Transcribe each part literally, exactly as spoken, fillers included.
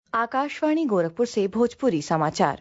आकाशवाणी गोरखपुर से भोजपुरी समाचार।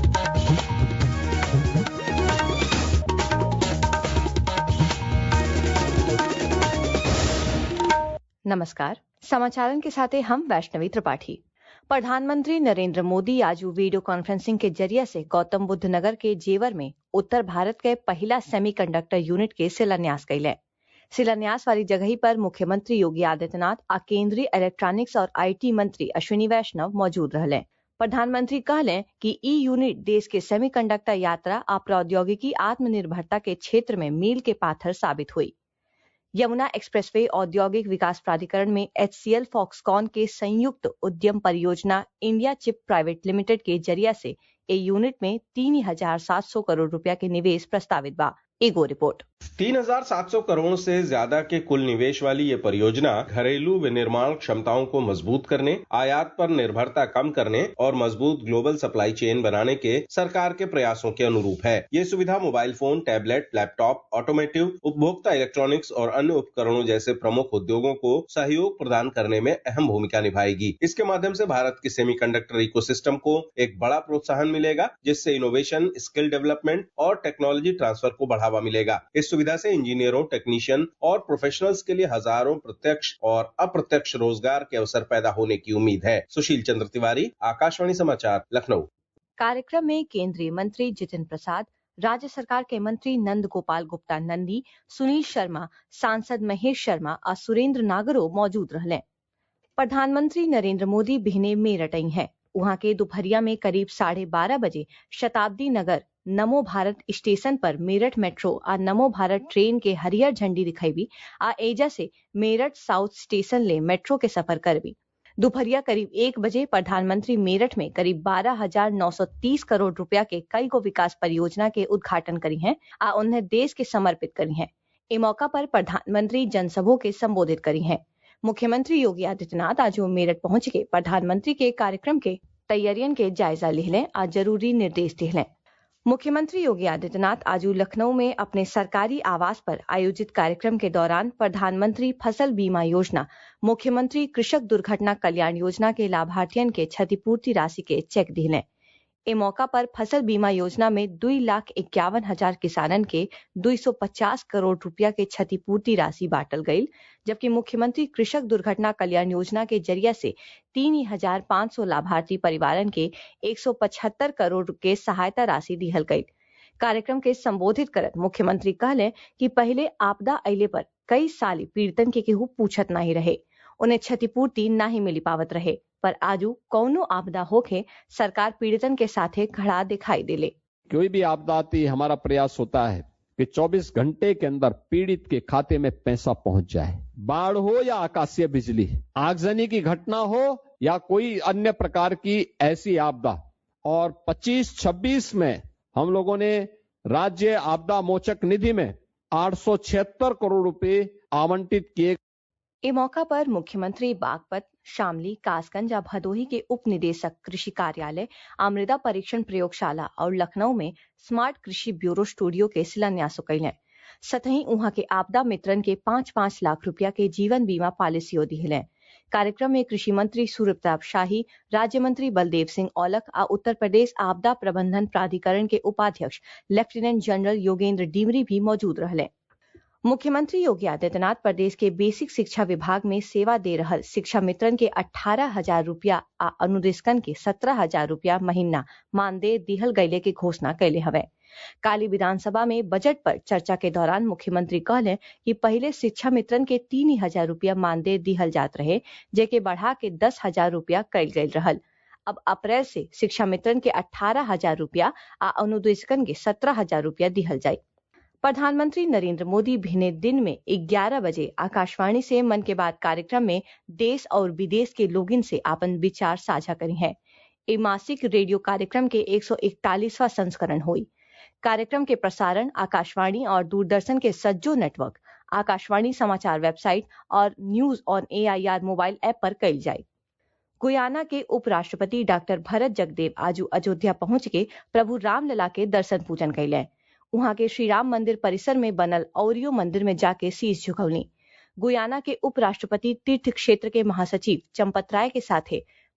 नमस्कार, समाचारन के साथे हम वैष्णवी त्रिपाठी। प्रधानमंत्री नरेंद्र मोदी आज वीडियो कॉन्फ्रेंसिंग के जरिए से गौतम बुद्ध नगर के जेवर में उत्तर भारत के पहला सेमीकंडक्टर यूनिट के शिलान्यास कइले। शिलान्यास वाली जगही पर मुख्यमंत्री योगी आदित्यनाथ आ केंद्रीय इलेक्ट्रॉनिक्स और आईटी मंत्री अश्विनी वैष्णव मौजूद रहले। प्रधानमंत्री कहले कि ई यूनिट देश के सेमीकंडक्टर यात्रा आ प्रौद्योगिकी आत्मनिर्भरता के क्षेत्र में मील के पाथर साबित हुई। यमुना एक्सप्रेसवे औद्योगिक विकास प्राधिकरण में एचसीएल फॉक्सकॉन के संयुक्त उद्यम परियोजना इंडिया चिप प्राइवेट लिमिटेड के जरिया से ए यूनिट में तीन हजार सात सौ करोड़ रुपया के निवेश प्रस्तावित बा। एगो रिपोर्ट। तीन हजार सात सौ करोड़ से ज्यादा के कुल निवेश वाली ये परियोजना घरेलू विनिर्माण क्षमताओं को मजबूत करने, आयात पर निर्भरता कम करने और मजबूत ग्लोबल सप्लाई चेन बनाने के सरकार के प्रयासों के अनुरूप है। ये सुविधा mobile phone, tablet, laptop, automotive, उपभोक्ता इलेक्ट्रॉनिक्स और अन्य उपकरणों जैसे प्रमुख उद्योगों को सहयोग प्रदान करने में अहम भूमिका निभाएगी। इसके माध्यम से भारत के सेमीकंडक्टर इकोसिस्टम को एक बड़ा प्रोत्साहन मिलेगा, जिससे इनोवेशन, स्किल डेवलपमेंट और टेक्नोलॉजी ट्रांसफर को बढ़ावा मिलेगा। इस सुविधा से इंजीनियरों, टेक्नीशियन और प्रोफेशनल्स के लिए हजारों प्रत्यक्ष और अप्रत्यक्ष रोजगार के अवसर पैदा होने की उम्मीद है। सुशील चंद्र तिवारी, आकाशवाणी समाचार, लखनऊ। कार्यक्रम में केंद्रीय मंत्री जितिन प्रसाद, राज्य सरकार के मंत्री नंद गोपाल गुप्ता नंदी, सुनील शर्मा, सांसद महेश शर्मा और सुरेंद्र नागरो मौजूद रहले। प्रधानमंत्री नरेंद्र मोदी बिहने मेरठ आई हैं। वहां के दोपहरिया में करीब साढ़े बारह बजे शताब्दी नगर नमो भारत स्टेशन पर मेरठ मेट्रो आ नमो भारत ट्रेन के हरियर झंडी दिखाई आ एजा से मेरठ साउथ स्टेशन ले मेट्रो के सफर करबी। दोपहरिया करीब एक बजे प्रधानमंत्री मेरठ में करीब बारह हजार नौ सौ तीस करोड़ रुपया के कई गो विकास परियोजना के उद्घाटन करी हैं आ उन्हें देश के समर्पित करी हैं। ए मौका पर प्रधानमंत्री जनसभा के संबोधित करी हैं। मुख्यमंत्री योगी आदित्यनाथ आज मेरठ पहुंच के प्रधानमंत्री के कार्यक्रम के तैयारियन के जायजा लिहले आ जरूरी निर्देश दिहले। मुख्यमंत्री योगी आदित्यनाथ आज लखनऊ में अपने सरकारी आवास पर आयोजित कार्यक्रम के दौरान प्रधानमंत्री फसल बीमा योजना, मुख्यमंत्री कृषक दुर्घटना कल्याण योजना के लाभार्थियन के क्षतिपूर्ति राशि के चेक दिले। ए मौका पर फसल बीमा योजना में दो लाख इक्यावन हजार किसानन के दो सौ पचास करोड़ रुपया के क्षतिपूर्ति राशि बांटल गई, जबकि मुख्यमंत्री कृषक दुर्घटना कल्याण योजना के जरिया से तीन हजार पाँच सौ लाभार्थी परिवारन के एक सौ पचहत्तर करोड़ के सहायता राशि दिहल गई। कार्यक्रम के संबोधित करत मुख्यमंत्री कहले कि पहले आपदा अइले पर कई साल पीड़ितन के केहू पूछत नहीं रहे, उन्हें क्षतिपूर्ति नहीं मिली पावत रहे, पर आजू कौनो आपदा होके सरकार पीड़ितन के साथे खड़ा दिखाई देले। कोई भी आपदा आती, हमारा प्रयास होता है कि चौबीस घंटे के अंदर पीड़ित के खाते में पैसा पहुंच जाए। बाढ़ हो या आकाशीय बिजली, आगजनी की घटना हो या कोई अन्य प्रकार की ऐसी आपदा। और पच्चीस छब्बीस में हम लोगों ने राज्य आपदा मोचक निधि में आठ सौ छिहत्तर करोड़ रुपए आवंटित किए। इस मौका पर मुख्यमंत्री बागपत, शामली, कासगंज और भदोही के उप निदेशक कृषि कार्यालय, मृदा परीक्षण प्रयोगशाला और लखनऊ में स्मार्ट कृषि ब्यूरो स्टूडियो के शिलान्यास कइले। सतही उहाँ के आपदा मित्रन के पांच पांच लाख रुपया के जीवन बीमा पॉलिसियों दिहले। कार्यक्रम में कृषि मंत्री सूर्य प्रताप शाही, राज्य मंत्री बलदेव सिंह औलख और उत्तर प्रदेश आपदा प्रबंधन प्राधिकरण के उपाध्यक्ष लेफ्टिनेंट जनरल योगेंद्र डीमरी भी मौजूद रहले। मुख्यमंत्री योगी आदित्यनाथ प्रदेश के बेसिक शिक्षा विभाग में सेवा दे रहल शिक्षा मित्रन के अठारह हजार रुपया आ अनुदेशकन के सत्रह हजार रुपया महीना मानदेय दिहल गईले की घोषणा कैले हवे। काली विधानसभा में बजट पर चर्चा के दौरान मुख्यमंत्री कहले कि पहले शिक्षा मित्रन के तीन हजार रुपया मानदेय दिहल जात रहे, जेके बढ़ा के दस हजार रुपया कैल गई रहल। अब अप्रैल से शिक्षा मित्रन के अठारह हजार रुपया आ अनुदेशकन के सत्रह हजार रुपया दिहल जाये। प्रधानमंत्री नरेंद्र मोदी भिने दिन में ग्यारह बजे आकाशवाणी से मन की बात कार्यक्रम में देश और विदेश के लोगन से अपन विचार साझा करी हैं। ए मासिक रेडियो कार्यक्रम के एक सौ इकतालीसवां संस्करण हुई। कार्यक्रम के प्रसारण आकाशवाणी और दूरदर्शन के सज्जो नेटवर्क, आकाशवाणी समाचार वेबसाइट और news on AIR mobile app पर कइल जाये। गुयाना के उपराष्ट्रपति डॉक्टर भरत जगदेव आज अयोध्या पहुंच के प्रभु रामलला के दर्शन पूजन कैले। वहां के श्री राम मंदिर परिसर में बनल औरियो मंदिर में जाके शीश झुकौनी। गुयाना के उपराष्ट्रपति तीर्थ क्षेत्र के महासचिव चंपत राय के साथे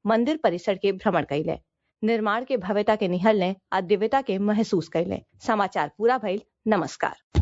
मंदिर परिसर के भ्रमण कैले, निर्माण के भव्यता के निहलने आ दिव्यता के महसूस कैले। समाचार पूरा भइल। नमस्कार।